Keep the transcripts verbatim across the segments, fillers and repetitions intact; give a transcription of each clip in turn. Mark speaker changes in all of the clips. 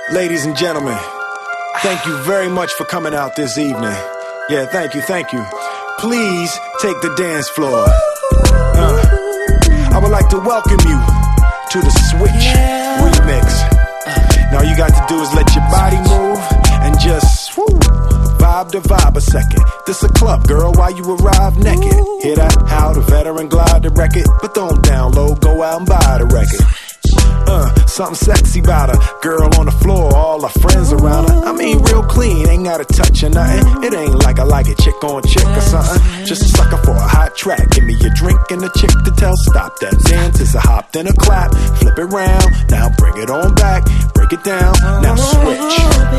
Speaker 1: Ladies and gentlemen, thank you very much for coming out this evening. Yeah, thank you, thank you. Please take the dance floor. Uh, I would like to welcome you to the Switch Remix. Now all you got to do is let your body move and just whoo, vibe to vibe a second. This a club, girl, while you arrive naked. Hear that? How the veteran glide the record. But don't download, go out and buy the record. Uh, something sexy about her. Girl on the floor, all her friends around her. I mean, real clean, ain't got a touch or nothing. It ain't like I like it, chick on chick or something. Just a sucker for a hot track. Give me a drink and a chick to tell stop that dance. Is a hop, then a clap. Flip it round, now bring it on back. Break it down, now switch.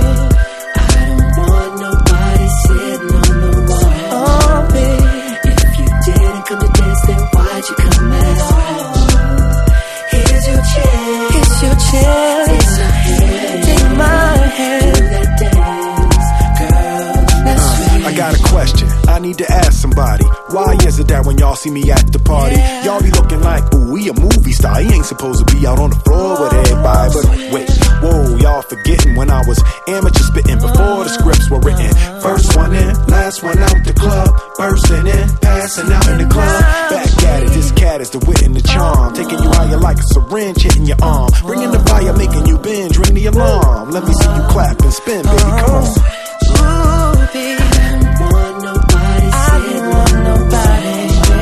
Speaker 2: I don't want nobody sitting on the wall. Oh, baby, if you didn't come to dance, then why'd you come at all? Here's your chance. Here's your chance. Take my hand. Take my hand. Do that dance, girl. That's
Speaker 1: uh, I got a question. I need to ask somebody. Why is it that when y'all see me at the party, yeah, y'all be looking like, ooh, he a movie star. He ain't supposed to be out on the floor with everybody. But wait, whoa, y'all forgetting when I was amateur spitting before the scripts were written. First one in, last one out the club. Bursting in, passing out in the club. Back at it, this cat is the wit and the charm. Taking you higher like a syringe hitting your arm. Bringing the fire, making you binge, ring the alarm. Let me see you clap and spin, baby, come on.
Speaker 2: Ooh, baby, I don't want nobody sitting on nobody.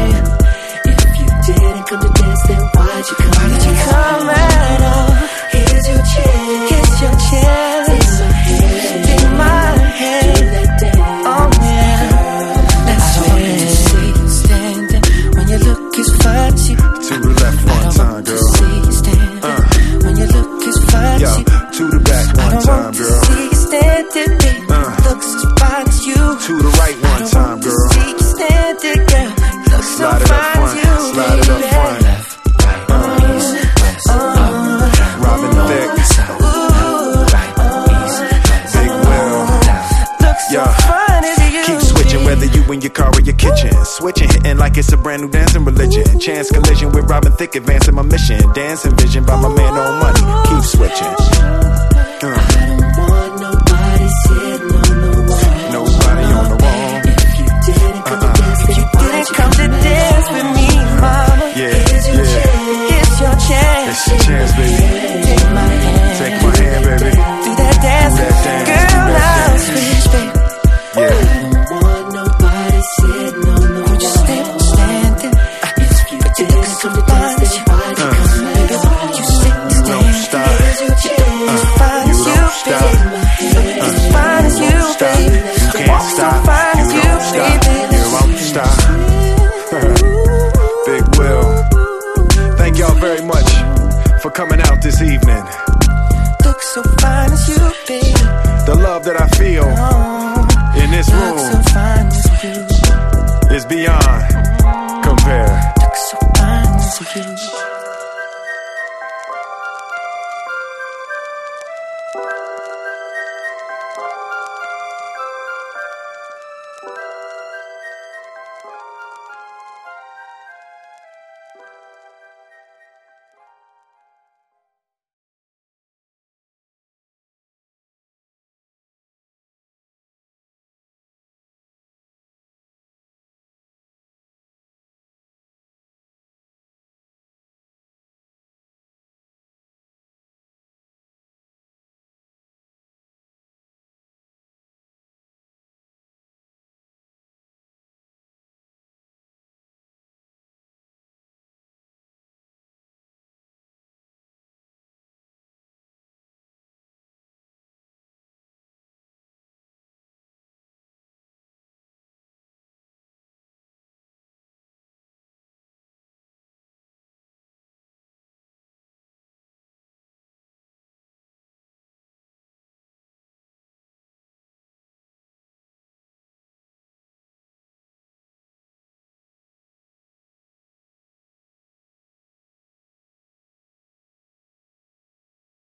Speaker 2: If you didn't come to dance, then why'd you come at all? Come at all? Here's your chance. Here's your chance. Take my hand. Take my hand. Do that dance. Oh yeah. Girl, that's I don't need to see you standing when your look is flashy.
Speaker 1: To the left one time, girl.
Speaker 2: I don't want to see you standing uh. when your look is flashy.
Speaker 1: Yo, to the back one time, girl.
Speaker 2: I don't want to see you standing, baby. Uh. Looks as fine as you.
Speaker 1: To the right one time, girl.
Speaker 2: I don't want to see you standing, girl. Looks so
Speaker 1: slide it
Speaker 2: fine
Speaker 1: up front.
Speaker 2: as you.
Speaker 1: Slide it up front. Left, right, uh. east, west, uh. up, Robin Thicke. Big Will. Yeah. Keep switching whether you in your car or your kitchen. Switching, hitting like it's a brand new dancing religion. Chance collision with Robin Thicke, advancing my mission. Dancing vision by my man on money. Keep switching. Uh.
Speaker 2: I don't want nobody sitting on the wall.
Speaker 1: Nobody on the wall.
Speaker 2: If you didn't come uh-uh. to dance, if you didn't come to dance with me, mama.
Speaker 1: Yeah,
Speaker 2: here's your
Speaker 1: yeah.
Speaker 2: chance. Here's your chance.
Speaker 1: It's your chance, baby.
Speaker 2: Take my hand.
Speaker 1: Take my hand, baby.
Speaker 2: Do that dance,
Speaker 1: Do that dance.
Speaker 2: girl.
Speaker 1: Do that
Speaker 2: Now
Speaker 1: dance.
Speaker 2: switch, baby.
Speaker 1: Yeah.
Speaker 2: I don't want nobody sitting on the wall. Just stand, standing. If you didn't come to dance, then why'd you come at all? You sit
Speaker 1: You don't stop.
Speaker 2: Here's your chance.
Speaker 1: Uh, you don't stop.
Speaker 2: Uh, as fine as you, baby.
Speaker 1: You can't stop.
Speaker 2: Fine as
Speaker 1: You
Speaker 2: you,
Speaker 1: don't stop.
Speaker 2: baby.
Speaker 1: You won't stop. Big Will. Thank y'all very much for coming out this evening.
Speaker 2: Look so fine as you, baby.
Speaker 1: The love that I feel
Speaker 2: Oh,
Speaker 1: in this
Speaker 2: look so
Speaker 1: room
Speaker 2: fine as you.
Speaker 1: is beyond compare.